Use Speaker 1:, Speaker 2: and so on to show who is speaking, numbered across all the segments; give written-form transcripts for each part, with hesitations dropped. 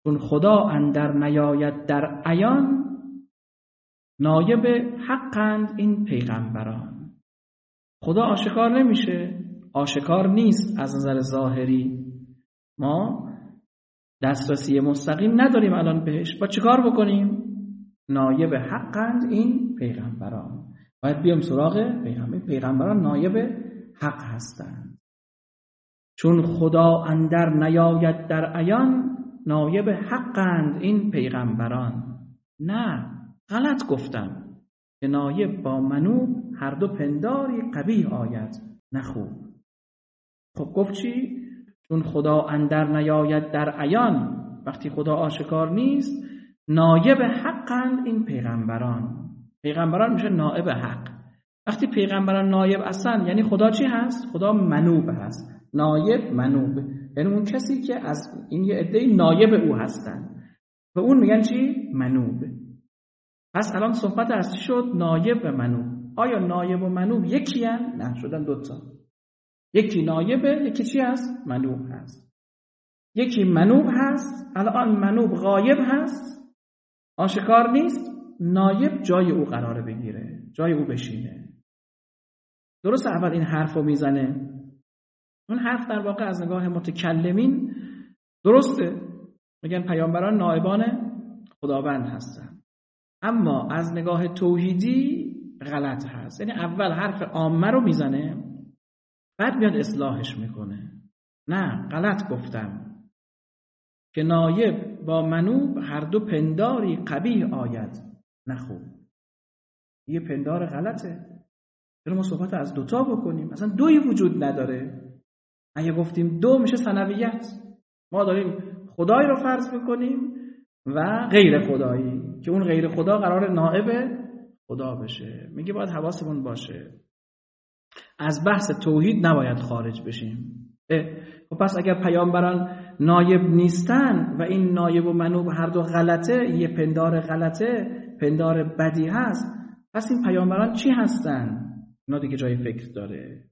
Speaker 1: چون خدا اندر نیاید در عیان، نایب حقند این پیغمبران. خدا آشکار نمیشه، آشکار نیست از نظر ظاهری. ما دسترسی مستقیم نداریم الان بهش. با چیکار بکنیم؟ نایب حقند این پیغمبران. باید بیام سراغ پیغمبران نایب حق هستند. چون خدا اندر نیاید در عیان، نایب حقند این پیغمبران. نه، غلط گفتم که نایب با منوب هر دو پنداری قبیح آید، نه خوب. خب گفت چی؟ چون خدا اندر نیاید در عیان، وقتی خدا آشکار نیست، نایب حقند این پیغمبران. پیغمبران میشه نایب حق. وقتی پیغمبران نایب هستن یعنی خدا چی هست؟ خدا منوب هست. نایب منوب یعنی اون کسی که از این یه عده نایب او هستن، و اون میگن چی؟ منوب. پس الان صحبت از چی شد؟ نایب و منوب. آیا نایب و منوب یکی هستن؟ نه، شدن دوتا. یکی نایبه، یکی چی هست؟ منوب هست. یکی منوب هست، الان منوب غایب هست، آشکار نیست، نایب جای او قرار بگیره، جای او بشینه. درست اول این حرف رو میزنه. اون حرف در واقع از نگاه متکلمین درسته، میگن پیامبران نایبان خداوند هستن، اما از نگاه توحیدی غلط هست. یعنی اول حرف عامه رو میزنه، بعد میاد اصلاحش میکنه. نه، غلط گفتم که نایب با منوب هر دو پنداری قبیح آید، نه خوب. یه پندار غلطه. چرا ما صحبت از دوتا بکنیم؟ اصلا دوی وجود نداره. اگه گفتیم دو میشه ثنویت. ما داریم خدایی رو فرض میکنیم و غیر خدایی که اون غیر خدا قرار نائب خدا بشه. میگه باید حواسمون باشه، از بحث توحید نباید خارج بشیم. خب پس اگر پیامبران نایب نیستن و این نایب و منوب هر دو غلطه، یه پندار غلطه، پندار بدی هست، پس این پیامبران چی هستن؟ اینا دیگه جای فکر داره.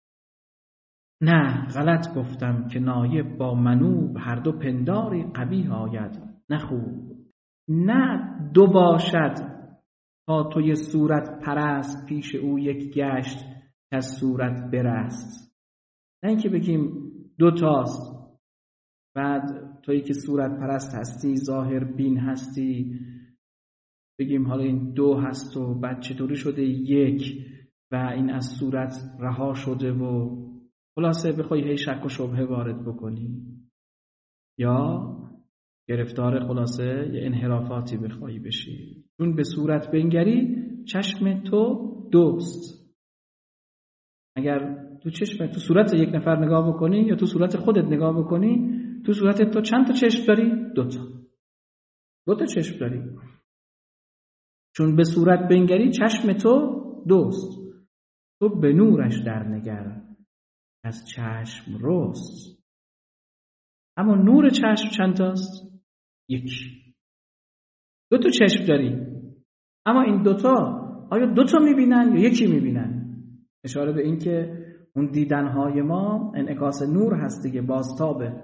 Speaker 1: نه، غلط گفتم که نایب با منوب هر دو پنداری قبیح آید، نه خوب. نه دو باشد تا توی صورت پرست، پیش او یک گشت که از صورت برست. نه اینکه بگیم دو تاست، بعد تویی که صورت پرست هستی، ظاهر بین هستی، بگیم حالا این دو هست و بعد چطوری شده یک و این از صورت رها شده و خلاصه بخوای هی شک و شبهه وارد بکنی یا گرفتار خلاصه یه انحرافاتی بخوای بشی. چون به صورت بنگری چشم تو دوست. اگر تو چشم تو صورت یک نفر نگاه بکنی یا تو صورت خودت نگاه بکنی، تو صورت تو چند تا چشم داری؟ دو تا چشم داری. چون به صورت بنگری چشم تو دوست، تو به نورش در نگر از چشم رست. اما نور چشم چند تاست؟ یکی. دو تا چشم داری، اما این دوتا آیا دوتا میبینن یا یکی میبینن؟ اشاره به این که اون دیدنهای ما انعکاس نور هست دیگه، بازتابه.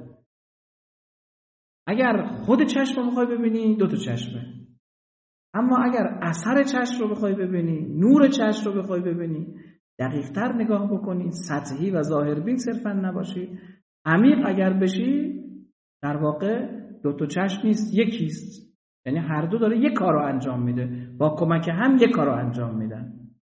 Speaker 1: اگر خود چشم رو بخوای ببینی دو تا چشمه، اما اگر اثر چشم رو بخوای ببینی، نور چشم رو بخوای ببینی، دقیق‌تر نگاه بکنی، سطحی و ظاهربین صرفا نباشی، عمیق اگر بشی، در واقع دو تا چشم نیست، یکیست. یعنی هر دو داره یک کار رو انجام میده، با کمک هم یک کار رو انجام میدن.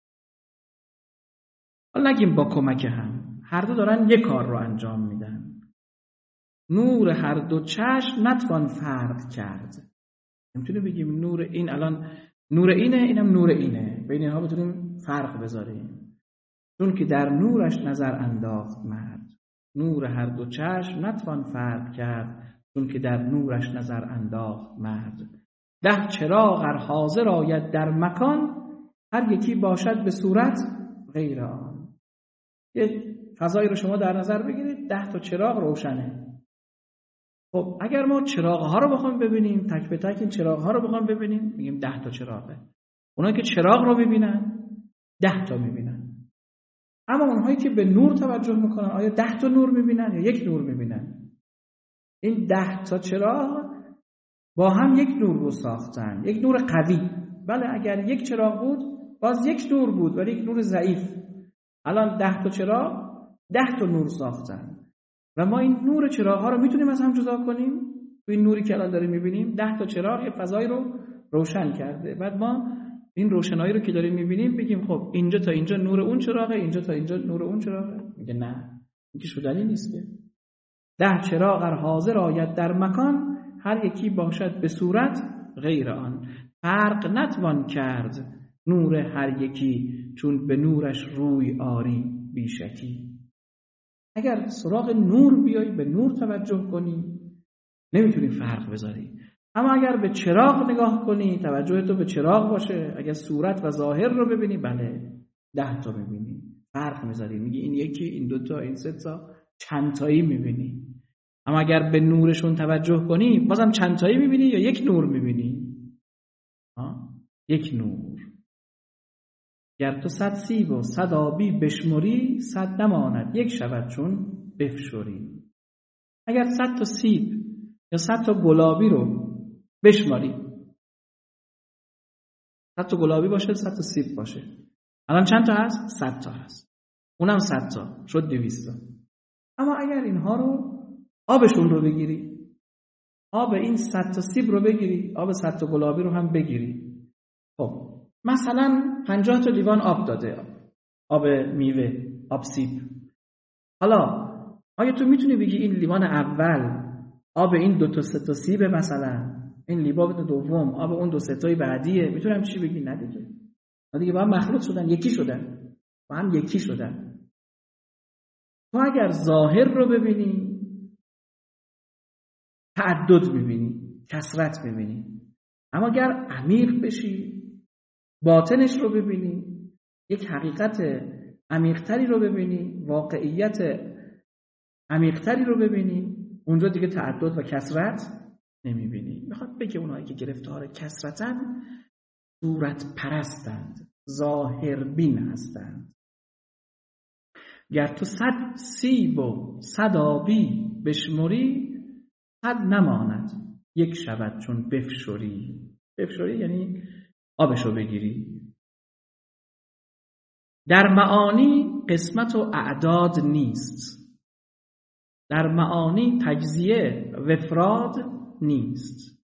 Speaker 1: حالا نگیم با کمک هم، هر دو دارن یک کار رو انجام میدن. نور هر دو چشم نتوان فرق کرد. نمیتونه بگیم نور این الان نور اینه، اینم نور اینه، بین اینها بتونیم فرق بذاریم. چون که در نورش نظر انداخت مرد، نور هر دو چشم نتوان فرق کرد. چون که در نورش نظر انداخت مرد. 10 چراغ ار حاضر آید در مکان، هر یکی باشد به صورت غیر آن. یه فضایی رو شما در نظر بگیرید، 10 تا چراغ روشنه. خب اگر ما چراغ ها رو بخوایم ببینیم، تک به تک این چراغ ها رو بخوایم ببینیم، میگیم 10 تا چراغه. اونایی که چراغ رو ببینن 10 تا میبینن. اما اونهایی که به نور توجه میکنن، آیا 10 تا نور میبینن یا یک نور میبینن؟ این 10 تا چراغ با هم یک نور رو ساختن، یک نور قوی. بله اگر یک چراغ بود باز یک نور بود، ولی یک نور ضعیف. الان 10 تا چراغ 10 تا نور ساختن و ما این نور چراغ ها رو میتونیم از هم جدا کنیم. تو این نوری که الان داریم میبینیم 10 تا چراغ یه فضایی رو روشن کرده. بعد ما این روشنایی رو که داریم میبینیم بگیم خب اینجا تا اینجا نور اون چراغه، اینجا تا اینجا نور اون چراغه. میگه نه، این که شدنی نیست که. 10 چراغ ار حاضر آید در مکان، هر یکی باشد به صورت غیر آن. فرق نتوان کرد نور هر یکی، چون به نورش روی آری بیشکی. اگر سراغ نور بیایی، به نور توجه کنی، نمیتونی فرق بذاری. اما اگر به چراغ نگاه کنی، توجه تو به چراغ باشه، اگر صورت و ظاهر رو ببینی، بله 10 تا میبینی، فرق میذاری، میگی این یکی، این 2 تا، این 3 تا، چند تایی میبینی. اما اگر به نورشون توجه کنی، بازم چند تایی میبینی یا یک نور میبینی؟ یک نور. گر تو 100 سیب و 100 آبی بشمری، 100 نماند یک شود چون بفشری. اگر 100 تا سیب یا 100 تا گلابی رو بشماری، 100 تا گلابی باشه، 100 تا سیب باشه، الان چند تا هست؟ 100 تا هست، اونم 100 تا شد 200 تا. اما اگر اینها رو آبشون رو بگیری، آب این 100 تا سیب رو بگیری، آب 100 تا گلابی رو هم بگیری، خب مثلا 50 تا لیوان آب داده، آب میوه، آب سیب. حالا آیا تو میتونی بگی این لیوان اول آب این 2 تا 3 تا سیبه، مثلا این لیوان دوم آب اون 2 3 تای بعدیه؟ میتونم چی بگی؟ نه دیگه با هم مخلوط شدن، یکی شدن، با هم یکی شدن. تو اگر ظاهر رو ببینی تعدد میبینی، کثرت میبینی. اما اگر عمیق بشی، باطنش رو ببینی، یک حقیقت عمیق‌تری رو ببینی، واقعیت عمیق‌تری رو ببینی، اونجا دیگه تعدد و کثرت نمیبینی. میخواد بگه اونایی که گرفتار کثرتن صورت پرستند، ظاهر بین هستند. گر تو 100 سیب و 100 آبی بشمری، 100 نماند یک شود چون بفشری. بفشری یعنی آبشو بگیری. در معانی قسمت و اعداد نیست، در معانی تجزیه و افراد نیست.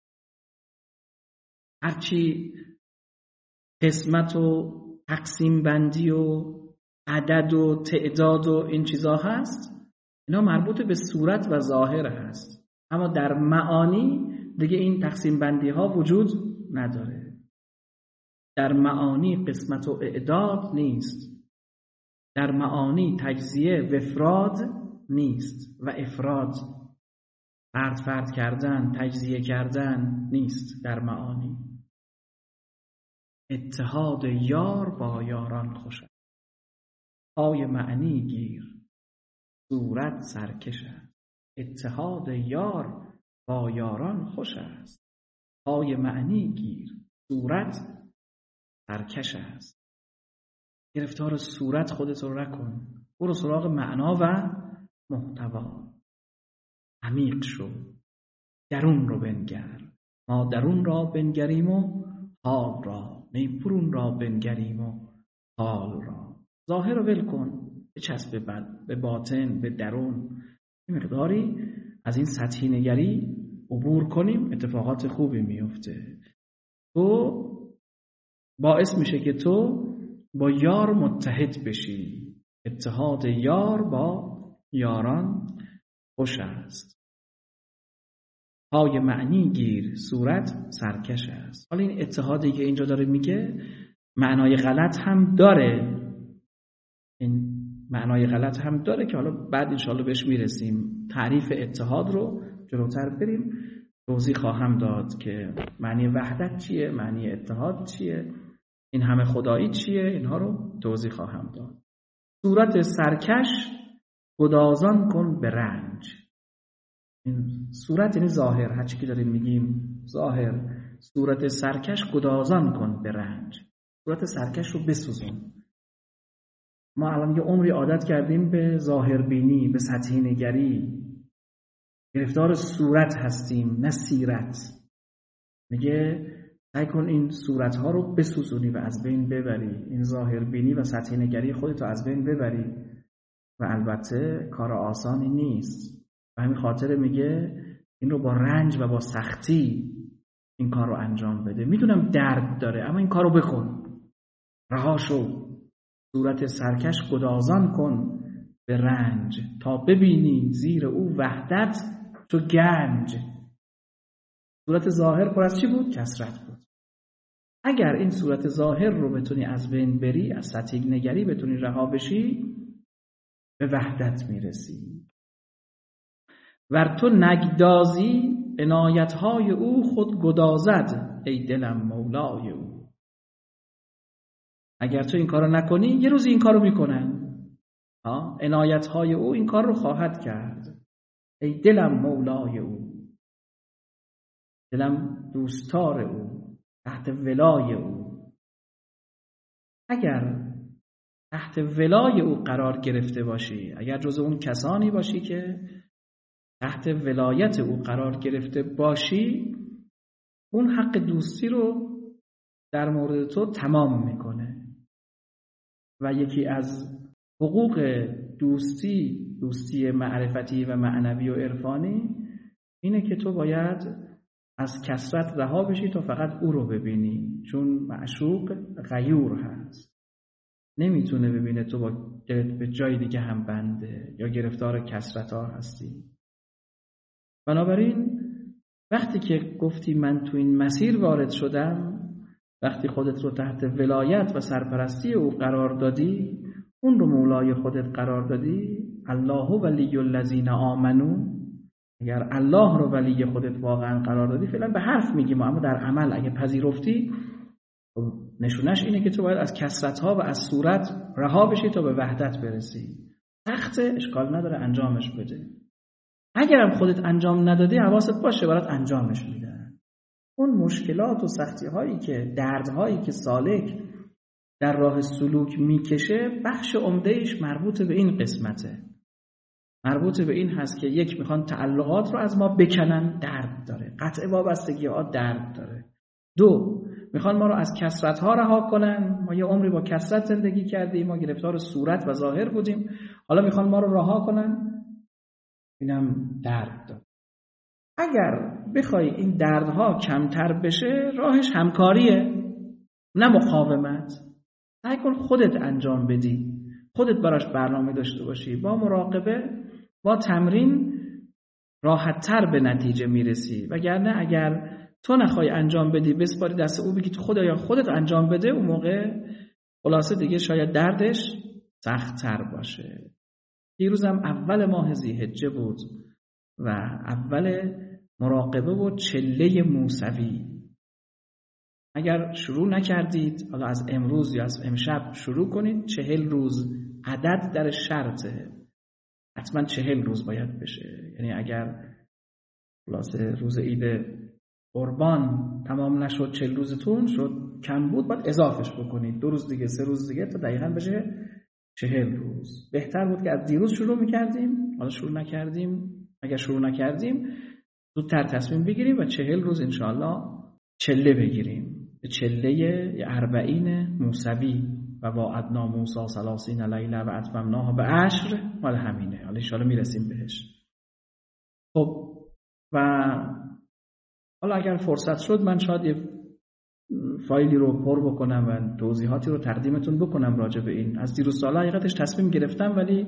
Speaker 1: هرچی قسمت و تقسیم بندی و عدد و تعداد و این چیزا هست، اینا مربوط به صورت و ظاهر هست. اما در معانی دیگه این تقسیم بندی ها وجود نداره. در معانی قسمت و اعداد نیست، در معانی تجزیه و افراد نیست و افراد فرد کردن، تجزیه کردن نیست. در معانی اتحاد یار با یاران خوش است، پای معنی گیر صورت سرکش است. اتحاد یار با یاران خوش است، پای معنی گیر صورت سرکش است. گرفتار صورت خودت رو نکن، برو سراغ معنا و محتوا. عمیق شو، درون رو بنگر. ما درون را بنگریم و حال را، نی برون را بنگریم و حال را. ظاهر رو ول کن، بچسب به باطن، به درون. مقداری از این سطحی نگری عبور کنیم، اتفاقات خوبی میفته. تو باعث میشه که تو با یار متحد بشی. اتحاد یار با یاران خوش است. پای معنی گیر صورت سرکش است. حالا این اتحادی که اینجا داره میگه معنای غلط هم داره، این معنای غلط هم داره که حالا بعد انشاءالله بهش میرسیم. تعریف اتحاد رو جلوتر بریم توضیح خواهم داد که معنی وحدت چیه، معنی اتحاد چیه، این همه خدایی چیه، اینها رو توضیح خواهم داد. صورت سرکش گدازان کن به رنج. این صورت یعنی ظاهر، هرچی که داریم میگیم ظاهر. صورت سرکش گدازان کن به رنج، صورت سرکش رو بسوزون. ما الان یه عمری عادت کردیم به ظاهر بینی، به سطحی نگری. گرفتار صورت هستیم نه سیرت. میگه سعی کن این صورتها رو بسوزونی و از بین ببری، این ظاهر بینی و سطحی نگری خودتو از بین ببری و البته کار آسانی نیست. و همین خاطر میگه این رو با رنج و با سختی این کار رو انجام بده. میدونم درد داره اما این کار رو بکن، رها شو، صورت سرکش گدازان کن به رنج، تا ببینی زیر او وحدت تو گنج. صورت ظاهر پر از چی بود؟ کثرت بود. اگر این صورت ظاهر رو بتونی از بین بری، از سطحی نگری بتونی رها بشی، به وحدت میرسی. ور تو نگدازی عنایتهای او خود گدازد، ای دلم مولای او. اگر تو این کارو نکنی یه روز این کارو میکنن. عنایتهای او این کار رو خواهد کرد. ای دلم مولای او، دلم دوستار او، تحت ولای او. اگر تحت ولای او قرار گرفته باشی، اگر جز اون کسانی باشی که تحت ولایت او قرار گرفته باشی، اون حق دوستی رو در مورد تو تمام میکنه. و یکی از حقوق دوستی معرفتی و معنوی و عرفانی اینه که تو باید از کثرت رها بشی تا فقط او رو ببینی، چون معشوق غیور هست، نمیتونه ببینه تو با دلت به جای دیگه هم بنده یا گرفتار کثرت ها هستی. بنابراین وقتی که گفتی من تو این مسیر وارد شدم، وقتی خودت رو تحت ولایت و سرپرستی او قرار دادی، اون رو مولای خودت قرار دادی، الله ولی الذین آمنو، اگر الله رو ولی خودت واقعا قرار دادی، فعلا به حرف میگیم اما در عمل اگه پذیرفتی، نشونش اینه که تو باید از کثرت‌ها و از صورت رها بشی تا به وحدت برسی. سخت، اشکال نداره، انجامش بده. اگرم خودت انجام ندادی حواست باشه برات انجامش میدن. اون مشکلات و سختی‌هایی که دردهایی که سالک در راه سلوک میکشه، بخش عمده‌ایش مربوط به این قسمته. مربوط به این هست که یک، میخوان تعلقات رو از ما بکنن، درد داره. قطع وابستگی‌ها درد داره. دو، میخوان ما رو از کثرت‌ها رها کنن. ما یه عمری با کثرت زندگی کردیم، ما گرفتار صورت و ظاهر بودیم، حالا میخوان ما رو رها کنن. اینم درد داره. اگر بخوای این دردها کمتر بشه، راهش همکاریه نه مقاومت. سعی کن خودت انجام بدی، خودت براش برنامه داشته باشی. با مراقبه، با تمرین راحت‌تر به نتیجه میرسی. وگرنه اگر تو نخوای انجام بدی، بسپاری دست او، بگی خدایا خودت انجام بده، اون موقع خلاصه دیگه شاید دردش سخت‌تر باشه. دیروزم اول ماه ذی‌حجه بود و اول مراقبه و چله موسوی. اگر شروع نکردید، حالا از امروز یا از امشب شروع کنید. 40 روز عدد در شرطه، حتما 40 روز باید بشه. یعنی اگر خلاصه روز عید قربان تمام نشد، 40 روزتون شد، کم بود، باید اضافش بکنید 2 روز دیگه، 3 روز دیگه، تا دقیقاً بشه 40 روز. بهتر بود که از دیروز شروع میکردیم، حالا شروع نکردیم. اگر شروع نکردیم زودتر تصمیم بگیریم و 40 روز انشاءالله چله بگیریم، چله 40 موسوی. و وعدنا موسی 30 لیله و اتممناها ب10، مال همینه. حالا انشاءالله میرسیم بهش. خب و حالا اگر فرصت شد من شاید یه فایلی رو پر بکنم و توضیحاتی رو تقدیمتون بکنم راجع به این. از دیروز سالا حقیقتش تصمیم گرفتم ولی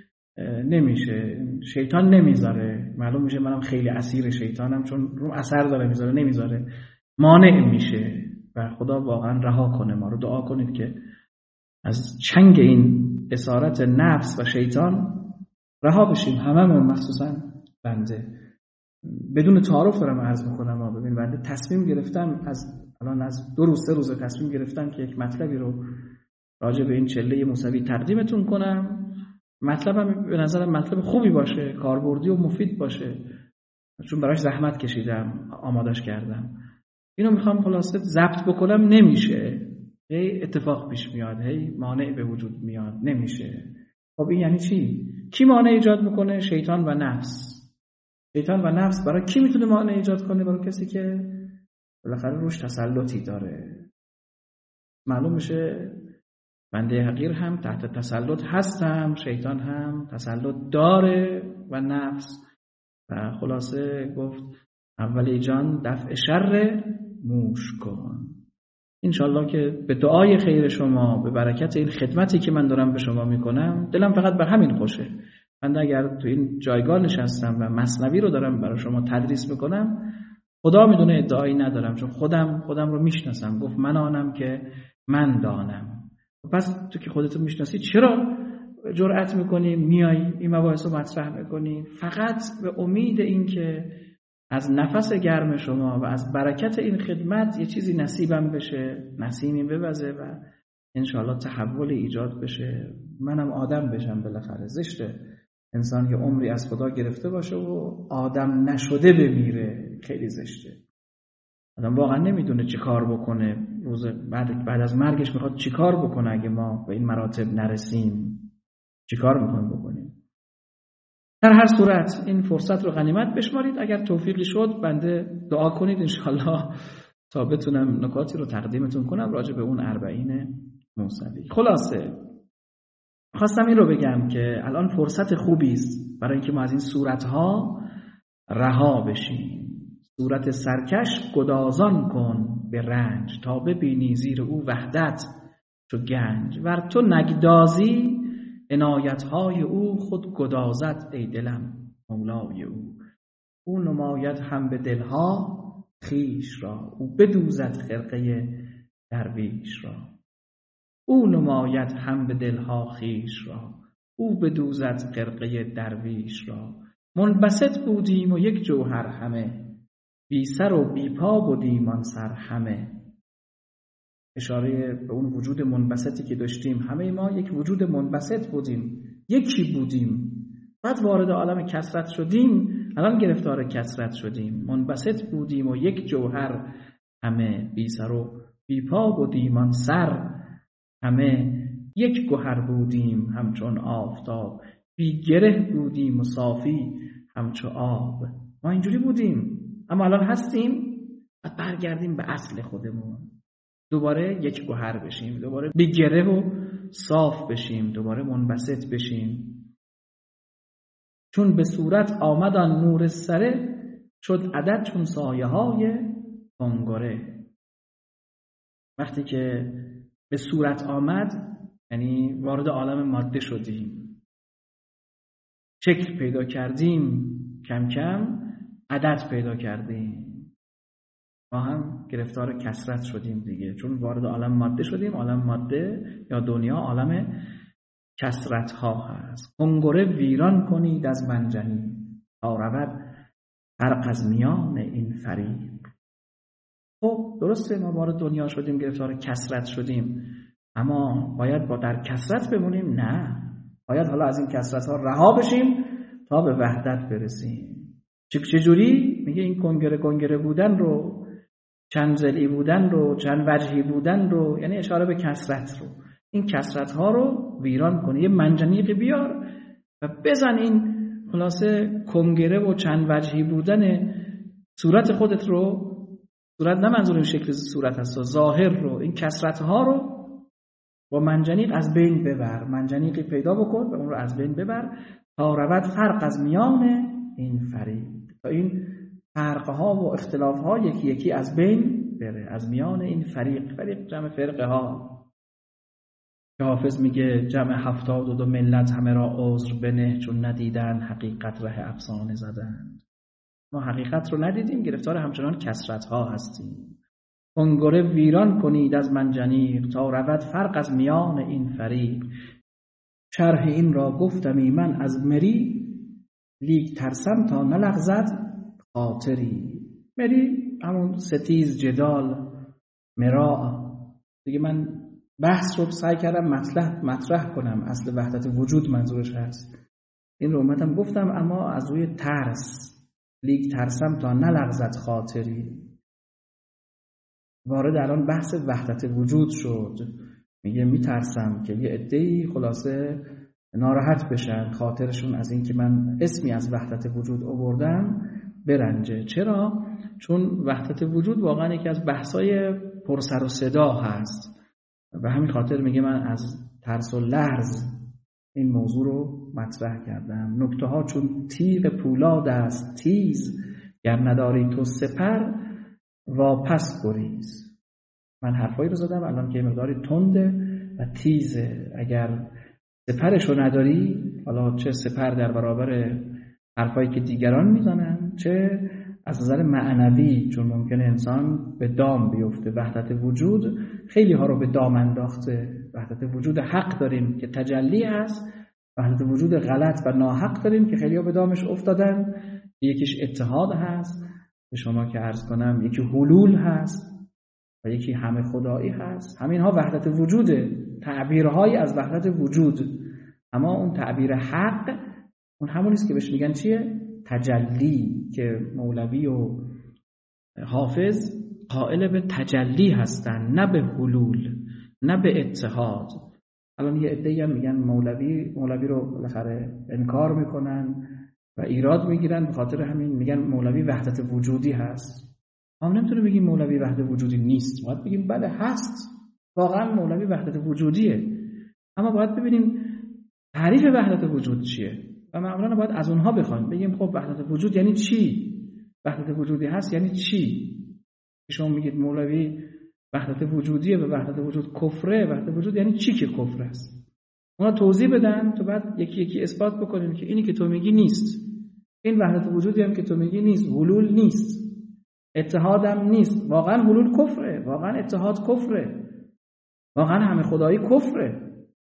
Speaker 1: نمیشه، شیطان نمیذاره. معلوم میشه منم خیلی اسیر شیطانم، چون رو اثر داره، نمیذاره، مانع میشه. و خدا واقعا رها کنه ما رو. دعا کنید که از چنگ این اسارت نفس و شیطان رها بشیم هممون، مخصوصا بنده. بدون تعارف دارم عرض میکنم. ببین بنده تصمیم گرفتم، الان از 2 روز 3 روز تصمیم گرفتم که یک مطلبی رو راجع به این چله موسوی تقدیمتون کنم. مطلبم به نظرم مطلب خوبی باشه، کاربردی و مفید باشه، چون براش زحمت کشیدم، آمادش کردم. اینو میخوام خلاصه ضبط بکنم، نمیشه. هی اتفاق پیش میاد، هی مانع به وجود میاد، نمیشه. خب این یعنی چی؟ کی مانع ایجاد میکنه؟ شیطان و نفس. شیطان و نفس برای کی میتونه مانع ایجاد کنه؟ برای کسی که بالاخره روش تسلطی داره. معلوم میشه بنده حقیر هم تحت تسلط هستم، شیطان هم تسلط داره و نفس. و خلاصه گفت اولی جان دفع شر موش کن. انشالله که به دعای خیر شما، به برکت این خدمتی که من دارم به شما میکنم، دلم فقط به همین خوشه. من اگر تو این جایگاه نشستم و مثنوی رو دارم برای شما تدریس میکنم، خدا میدونه ادعایی ندارم، چون خودم رو میشناسم. گفت من آنم که من دانم. پس تو که خودتو میشناسی چرا جرأت میکنی میای این مباحث رو مطرح میکنی؟ فقط به امید این که از نفس گرم شما و از برکت این خدمت یه چیزی نصیبم بشه، نسیمی بوزه و انشاءالله تحولی ایجاد بشه، منم آدم بشم. بالاخره زشته انسان یه عمری از خدا گرفته باشه و آدم نشده بمیره، خیلی زشته. آدم واقعا نمیدونه چی کار بکنه روز بعد از مرگش، میخواد چی کار بکنه اگه ما به این مراتب نرسیم، چی کار میخوایم بکنیم. در هر صورت این فرصت رو غنیمت بشمارید. اگر توفیقی شد بنده دعا کنید انشالله تا بتونم نکاتی رو تقدیمتون کنم راجع به اون 40 موسوی. خلاصه خواستم این رو بگم که الان فرصت خوبی است برای اینکه ما از این صورتها رها بشیم. صورت سرکش گدازان کن به رنج، تا ببینی زیر او وحدت چو گنج. ور تو نگدازی عنایتهای او، خود گدازد ای دلم مولای او. او نماید هم به دلها خویش را، او بدوزد خرقه درویش را. او نماید هم به دلها خویش را، او بدوزد خرقه درویش را. منبسط بودیم و یک جوهر همه، بی سر و بی پا بودیم آن سر همه. اشاره به اون وجود منبسطی که داشتیم. همه ما یک وجود منبسط بودیم، یکی بودیم، بعد وارد عالم کثرت شدیم، الان گرفتار کثرت شدیم. منبسط بودیم و یک جوهر همه، بی سر و بی پا بودیم آن سر همه. یک گوهر بودیم همچون آفتاب، بی گره بودیم و صافی همچو آب. ما اینجوری بودیم اما الان هستیم، بعد برگردیم به اصل خودمون، دوباره یک گوهر بشیم، دوباره بی گره و صاف بشیم، دوباره منبسط بشیم. چون به صورت آمد آن نور سره، شد عدد چون سایه های کنگره. وقتی که به صورت آمد یعنی وارد عالم ماده شدیم، شکل پیدا کردیم، کم کم عدد پیدا کردیم، ما هم گرفتار کثرت شدیم دیگه. چون وارد عالم ماده شدیم. عالم ماده یا دنیا عالم کثرت ها هست. کنگره ویران کنید از منجنیق، تا رود فرق از میان این فریق. خب درسته ما وارد دنیا شدیم، گرفتار کثرت شدیم، اما باید با در کثرت بمونیم؟ نه، باید حالا از این کثرت ها رها بشیم تا به وحدت برسیم. چجوری؟ میگه این کنگره بودن رو، چند ضلعی بودن رو، چند وجهی بودن رو، یعنی اشاره به کثرت رو، این کثرت ها رو ویران کنی. یه منجنیق بیار و بزن این خلاصه کنگره و چند وجهی بودن صورت خودت رو، صورت نه منظور این شکل صورت هست، ظاهر رو، این کثرت ها رو با منجنیق از بین ببر. منجنیقی پیدا بکن و اون رو از بین ببر، تا رود فرق از میان این فریق، تا این فرقها و اختلافها یکی یکی از بین بره، از میان این فریق. فریق جمع فرقه ها که حافظ میگه جمع 72 ملت همه را عذر بنه، چون ندیدن حقیقت ره افسانه زدن. ما حقیقت رو ندیدیم، گرفتار همچنان کثرت ها هستیم. کنگره ویران کنید از منجنیق، تا رود فرق از میان این فریق. شرح این را گفتمی من از مری، لیک ترسم تا نلغزد خاطری. مری همون ستیز، جدال، مراء دیگه. من بحث رو سعی کردم مطرح کنم، اصل وحدت وجود منظورش هست. این رو اومدم گفتم اما از روی ترس. لیک ترسم تا نلغزد خاطری. وارد الان بحث وحدت وجود شد. میگه میترسم که یه عده‌ای خلاصه ناراحت بشن، خاطرشون از این که من اسمی از وحدت وجود آوردم برنجه. چرا؟ چون وحدت وجود واقعا یکی از بحثای پرسر و صدا هست و همین خاطر میگه من از ترس و لرز این موضوع رو مطرح کردم. نکته ها چون تیغ پولاد است تیز، گر نداری تو سپر واپس گریز. من حرفایی رو زدم الان که مقداری تنده و تیزه. اگر سپرشو نداری، حالا چه سپر در برابر حرفایی که دیگران میزنن، چه از نظر معنوی، چون ممکنه انسان به دام بیفته. وحدت وجود خیلی ها رو به دام انداخته. وحدت وجود حق داریم که تجلی هست، وحدت وجود غلط و ناحق داریم که خیلی ها به دامش افتادن. یکیش اتحاد هست، به شما که عرض کنم، یکی حلول هست و یکی همه خدایی هست. همین ها وحدت وجوده، تعبیرهایی از وحدت وجود. اما اون تعبیر حق اون همونیست که بهش میگن چیه؟ تجلی، که مولوی و حافظ قائل به تجلی هستن، نه به حلول، نه به اتحاد. الان یه عده‌ای هم میگن مولوی رو بالاخره انکار میکنن و ایراد میگیرن، به خاطر همین میگن مولوی وحدت وجودی هست. ما نمیتونه بگیم مولوی وحدت وجودی نیست، باید بگیم بله هست، واقعا مولوی وحدت وجودیه. اما باید ببینیم تعریف وحدت وجود چیه و معمولا باید از اونها بخوایم بگیم خب وحدت وجود یعنی چی؟ وحدت وجودی هست یعنی چی؟ شما میگید مولوی وحدت وجودیه و وحدت وجود کفره، وحدت وجود یعنی چی که کفر است؟ اونا توضیح بدن تو بعد یکی یکی اثبات بکنیم که اینی که تو میگی نیست، این وحدت وجودی هم که تو میگی نیست، حلول نیست، اتحادم نیست. واقعا حلول کفره، واقعا اتحاد کفره، واقعا همه خدایی کفره.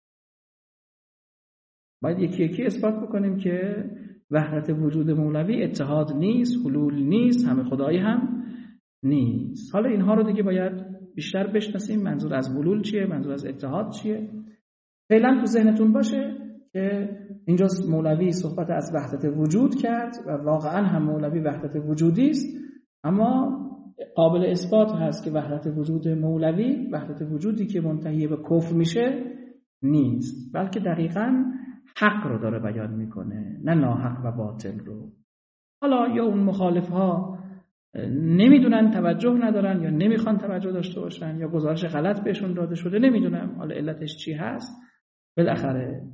Speaker 1: باید یکی یکی اثبات بکنیم که وحدت وجود مولوی اتحاد نیست، حلول نیست، همه خدایی هم نیست. حالا اینها رو دیگه باید بیشتر بشناسیم. منظور از حلول چیه؟ منظور از اتحاد چیه؟ فعلا تو ذهنتون باشه که اینجا مولوی صحبت از وحدت وجود کرد و واقعا هم مولوی وحدت وجودی است، اما قابل اثبات هست که وحدت وجود مولوی وحدت وجودی که منتهی به کفر میشه نیست، بلکه دقیقاً حق رو داره بیان میکنه، نه ناحق و باطل رو. حالا یا اون مخالف ها نمیدونن، توجه ندارن، یا نمیخوان توجه داشته باشن، یا گزارش غلط بهشون داده شده، نمیدونم حالا علتش چی هست. بالاخره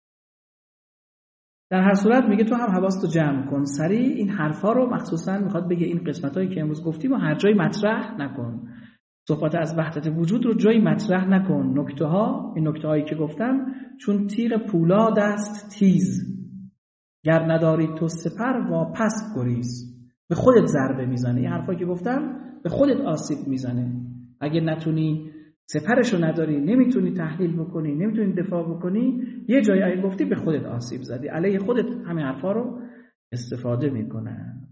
Speaker 1: در هر صورت میگه تو هم حواستو جمع کن، سریع این حرفا رو، مخصوصا میخواد بگه این قسمتایی که امروز گفتیم و هر جایی مطرح نکن. صحبت از وحدت وجود رو جایی مطرح نکن. نکته ها، این نکته هایی که گفتم، چون تیغ پولاد است تیز، گر نداری تو سپر واپس گریز. به خودت ضربه میزنه. این حرفایی که گفتم به خودت آسیب میزنه. اگه نتونی سپرشو نداری، نمیتونی تحلیل بکنی، نمیتونی دفاع بکنی، یه جایی اگه گفتی به خودت آسیب زدی. علیه خودت همین حرفا رو استفاده میکنن.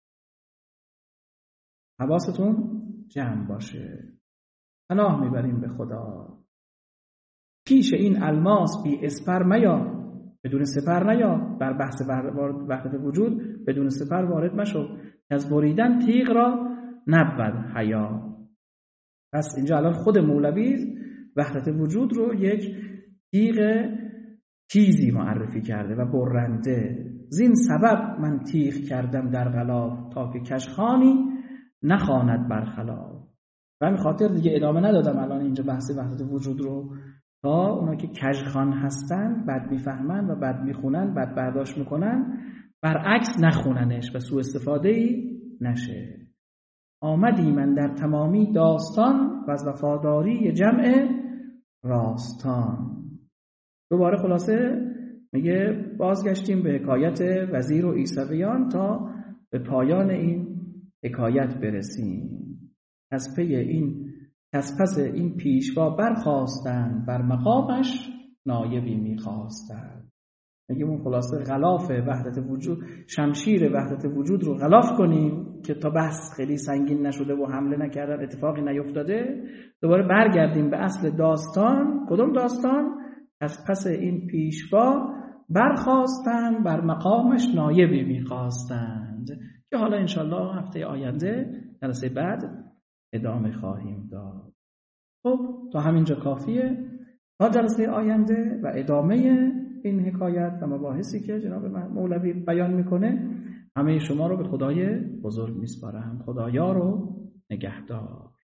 Speaker 1: حواستون جمع باشه. پناه میبریم به خدا. پیش این الماس بی اسپر میا، بدون سپر نیا. بر بحث وحدت وجود بدون سپر وارد مشو، از بریدن تیغ را نبود حیا. پس اینجا الان خود مولوی وحدت وجود رو یک تیغ تیزی معرفی کرده و برنده. زین سبب من تیغ کردم در غلاف، تا که کشخانی نخواند برخلاف. و همین خاطر دیگه ادامه ندادم الان اینجا بحث وحدت وجود رو، تا اونا که کژخوان هستن، بد میفهمن و بد میخونن، بد برداشت میکنن، برعکس نخوننش و سوء استفاده ای نشه. آمدی من در تمامی داستان، و از وفاداری جمع راستان. دوباره خلاصه میگه بازگشتیم به حکایت وزیر و عیسویان تا به پایان این حکایت برسیم. از پس این پیشوا برخواستند، بر مقامش نایبی میخواستند. میگه اون خلاصه غلاف وحدت وجود، شمشیر وحدت وجود رو غلاف کنیم که تا بحث خیلی سنگین نشده و حمله نکردن، اتفاقی نیفتاده. دوباره برگردیم به اصل داستان. کدوم داستان؟ از پس این پیشوا برخواستند، بر مقامش نایبی میخواستند، که حالا انشالله هفته آینده جلسه بعد ادامه خواهیم داد. خب تا همینجا کافیه. تا جلسه آینده و ادامه این حکایت و مباحثی که جناب مولوی بیان میکنه همه شما رو به خدای بزرگ میسپارم. خدایا رو نگهدار.